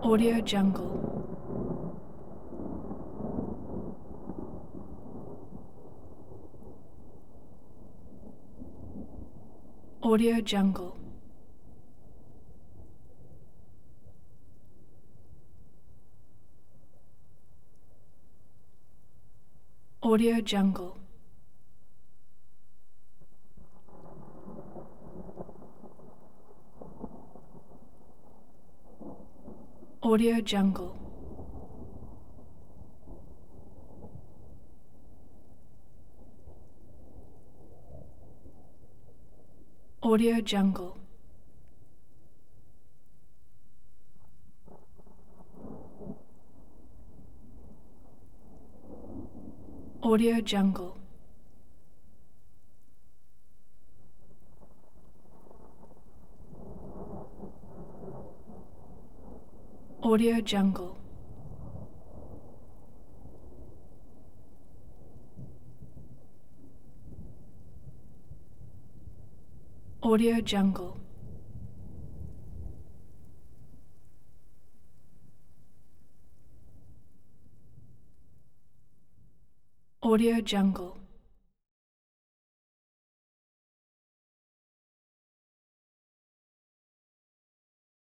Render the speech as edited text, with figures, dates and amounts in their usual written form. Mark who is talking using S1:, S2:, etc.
S1: Audio Jungle. Audio Jungle. Audio Jungle. Audio Jungle. Audio Jungle. Audio Jungle. Audio Jungle. Audio Jungle. Audio Jungle.